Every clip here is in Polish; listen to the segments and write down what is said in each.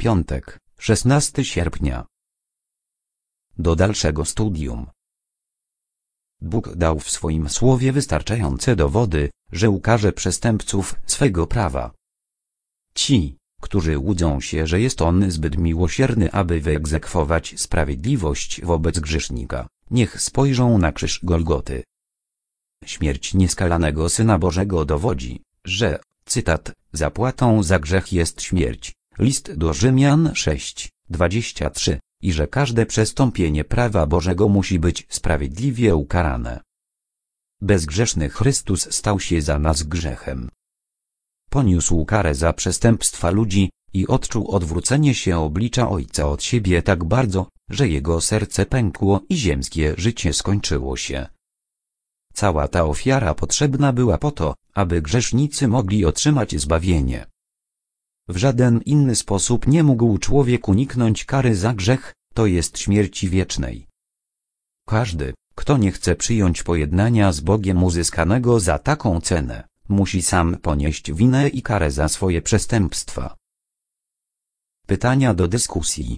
Piątek, 16 sierpnia. Do dalszego studium. Bóg dał w swoim słowie wystarczające dowody, że ukarze przestępców swego prawa. Ci, którzy łudzą się, że jest on zbyt miłosierny, aby wyegzekwować sprawiedliwość wobec grzesznika, niech spojrzą na krzyż Golgoty. Śmierć nieskalanego Syna Bożego dowodzi, że, cytat, zapłatą za grzech jest śmierć, list do Rzymian 6:23, i że każde przestąpienie prawa Bożego musi być sprawiedliwie ukarane. Bezgrzeszny Chrystus stał się za nas grzechem. Poniósł karę za przestępstwa ludzi i odczuł odwrócenie się oblicza Ojca od siebie tak bardzo, że jego serce pękło i ziemskie życie skończyło się. Cała ta ofiara potrzebna była po to, aby grzesznicy mogli otrzymać zbawienie. W żaden inny sposób nie mógł człowiek uniknąć kary za grzech, to jest śmierci wiecznej. Każdy, kto nie chce przyjąć pojednania z Bogiem uzyskanego za taką cenę, musi sam ponieść winę i karę za swoje przestępstwa. Pytania do dyskusji.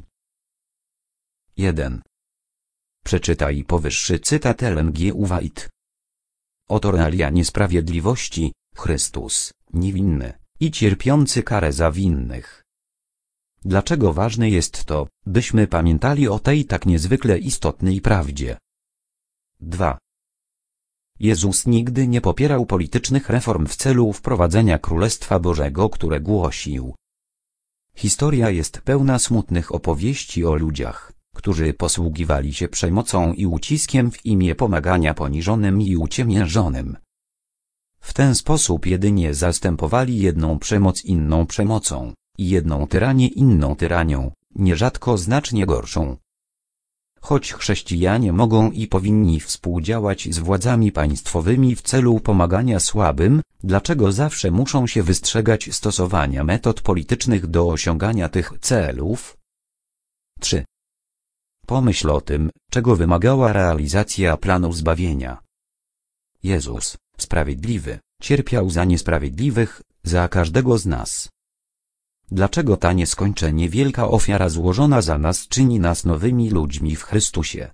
1. Przeczytaj powyższy cytat Ellen G. White. Oto realia niesprawiedliwości, Chrystus, niewinny i cierpiący karę za winnych. Dlaczego ważne jest to, byśmy pamiętali o tej tak niezwykle istotnej prawdzie? 2. Jezus nigdy nie popierał politycznych reform w celu wprowadzenia Królestwa Bożego, które głosił. Historia jest pełna smutnych opowieści o ludziach, którzy posługiwali się przemocą i uciskiem w imię pomagania poniżonym i uciemiężonym. W ten sposób jedynie zastępowali jedną przemoc inną przemocą, i jedną tyranię inną tyranią, nierzadko znacznie gorszą. Choć chrześcijanie mogą i powinni współdziałać z władzami państwowymi w celu pomagania słabym, dlaczego zawsze muszą się wystrzegać stosowania metod politycznych do osiągania tych celów? 3. Pomyśl o tym, czego wymagała realizacja planu zbawienia. Jezus, sprawiedliwy, cierpiał za niesprawiedliwych, za każdego z nas. Dlaczego ta nieskończenie wielka ofiara złożona za nas czyni nas nowymi ludźmi w Chrystusie?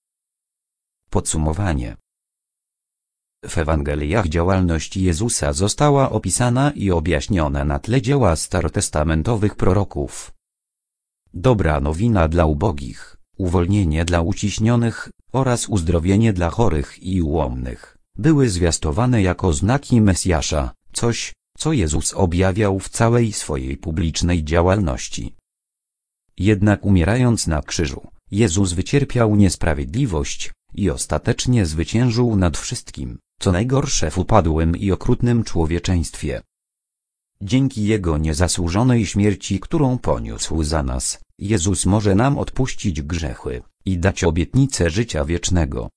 Podsumowanie. W Ewangeliach działalność Jezusa została opisana i objaśniona na tle dzieła starotestamentowych proroków. Dobra nowina dla ubogich, uwolnienie dla uciśnionych oraz uzdrowienie dla chorych i ułomnych były zwiastowane jako znaki Mesjasza, coś, co Jezus objawiał w całej swojej publicznej działalności. Jednak umierając na krzyżu, Jezus wycierpiał niesprawiedliwość i ostatecznie zwyciężył nad wszystkim, co najgorsze w upadłym i okrutnym człowieczeństwie. Dzięki Jego niezasłużonej śmierci, którą poniósł za nas, Jezus może nam odpuścić grzechy i dać obietnicę życia wiecznego.